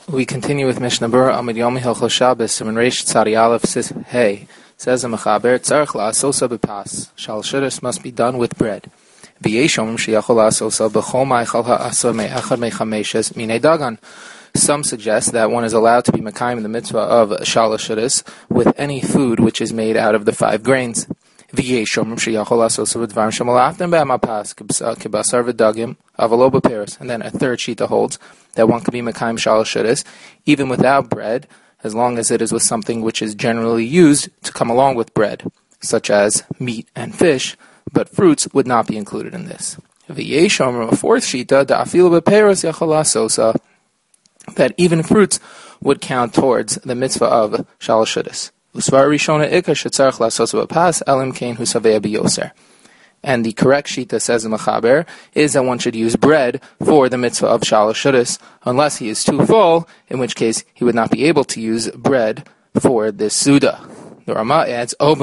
We continue with Mishnah Berurah Amid Yomi Hilchos Shabbos Siman Reish Tzadi Aleph Sis Hey. Says the Mechaber, Tzarech la'asosa b'pas. Shal Shudas must be done with bread. V'yeshom sheyachol la'asosa b'chol ma'achal ha'asa me'echad me'chameshes minei dagan. Some suggest that one is allowed to be mekayim in the mitzvah of Shal Shudas with any food which is made out of the 5 grains. V'yeshom sheyachol la'asosa b'dvarim shemalaftem be'amapas kibasar v'dagim avalo b'peres. And then a third shita holds that one could be mekayim Shal Shudas even without bread, as long as it is with something which is generally used to come along with bread, such as meat and fish, but fruits would not be included in this. V'yeshom, a fourth shita, da'afilu b'peros yachol la'asosa, that even fruits would count towards the mitzvah of Shal Shudas. Usvar rishona ikar shetzarech la'asosa b'pas elim kein hu saveh b'yoser. And the correct shita, says the Mechaber, is that one should use bread for the mitzvah of Shal Shudas, unless he is too full, in which case he would not be able to use bread for this Suda. The Rama adds, also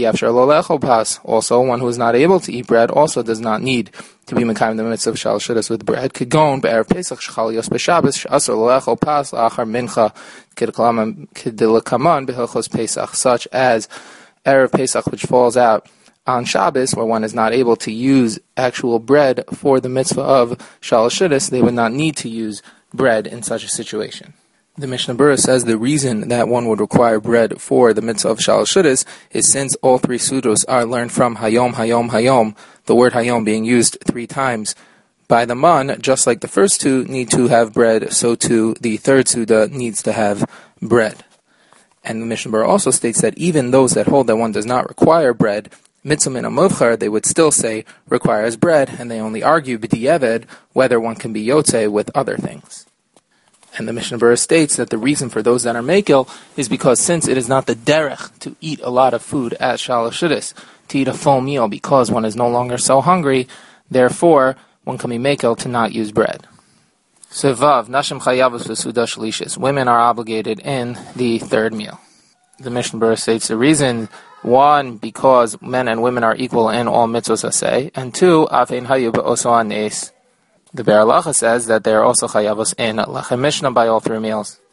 one who is not able to eat bread also does not need to be mekayim the mitzvah of Shal Shudas with bread. Kegon be'erev Pesach shechal yos b'Shabbos she'asur l'echol pas la'achar mincha k'dilakaman b'hilchos Pesach, such as erev Pesach, which falls out on Shabbos, where one is not able to use actual bread for the mitzvah of Shal Shudas, they would not need to use bread in such a situation. The Mishnah Berurah says the reason that one would require bread for the mitzvah of Shal Shudas is since all 3 sudos are learned from Hayom, Hayom, Hayom, the word Hayom being used 3 times by the man, just like the first 2 need to have bread, so too the third suda needs to have bread. And the Mishnah Berurah also states that even those that hold that one does not require bread, mitzvah min ha-muvchar, they would still say requires bread, and they only argue b'di'eved whether one can be yotze with other things. And the Mishnah Berurah states that the reason for those that are mekel is because since it is not the derech to eat a lot of food at Shal Shudas, to eat a full meal because one is no longer so hungry, therefore one can be mekel to not use bread. Sevav, nashim chayavos v'suda shlishis. Women are obligated in the 3rd meal. The Mishnah Berurah states the reason: 1, because men and women are equal in all mitzvos aseh, and 2, afein hayu be'oso anes. The Be'er Halacha says that they are also chayavos in Lechem Mishnah by all 3 meals.